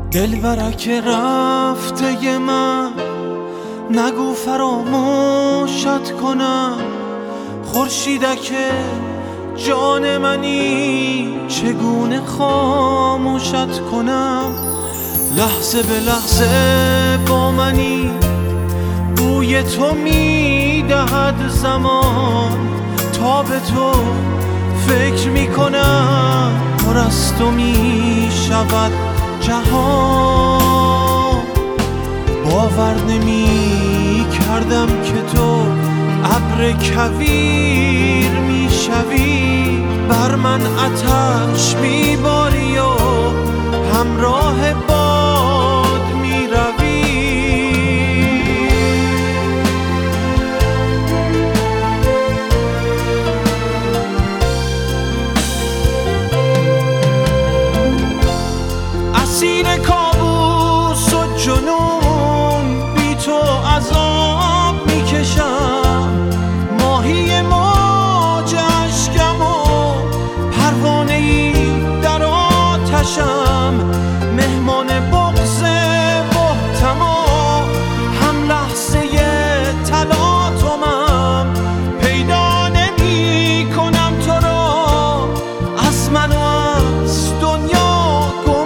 دلبرک رفته من نگو فراموشت کنم، خورشیدک جان منی چگونه خاموشت کنم. لحظه به لحظه با منی، بوی تو میدهد زمان، تا به تو فکر میکنم پر از تو میشود جهان. باور نمی کردم که تو ابر کویر میشوی، بر من آتش میباری و همراه باد میروی. اسیر کابوس و جنون بی تو عذاب میکشم، ماهی موج اشکم و پروانه ای در آتشم. مهمان بغض بهتم و هم لحظه تلاطمم، پیدا نمی کنم تو را از من و از دنیا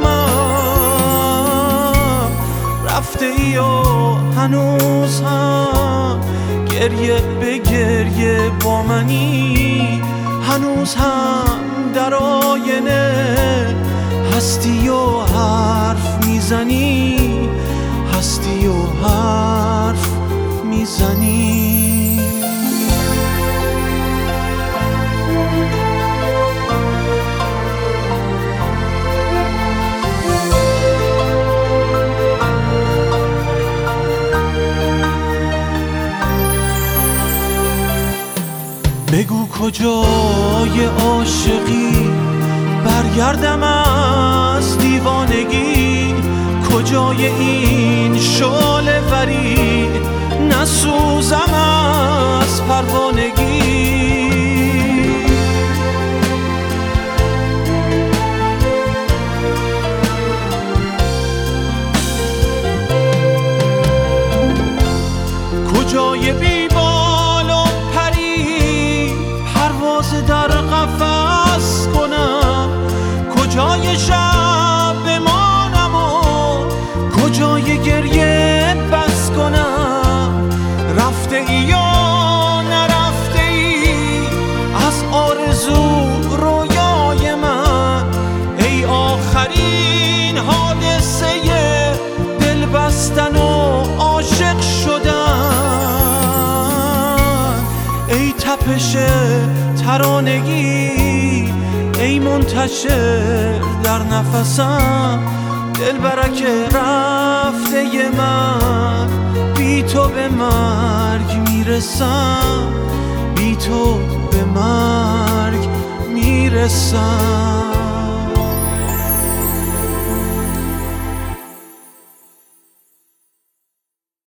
گمم. رفته ای و هنوز هم گریه به گریه با منی، هنوز هم در آینه هستی و حرف میزنی، هستی و حرف میزنی. بگو کجای عاشقی، برگردم از دیوانگی، کجای این شعله وری، نسوزم از پروانگی. کجای بیبال و پری، پرواز در قفس کنم، کجای شب بمانم و کجای گریه بس کنم. رفته ای یا نرفته ای از آرزو رویای من، ای آخرین حادثه دل بستن و عاشق شدن. ای تپش ترانگی، ای منتشر در نفسم، دلبرک رفته من، بی تو به مرگ میرسم، بی تو به مرگ میرسم.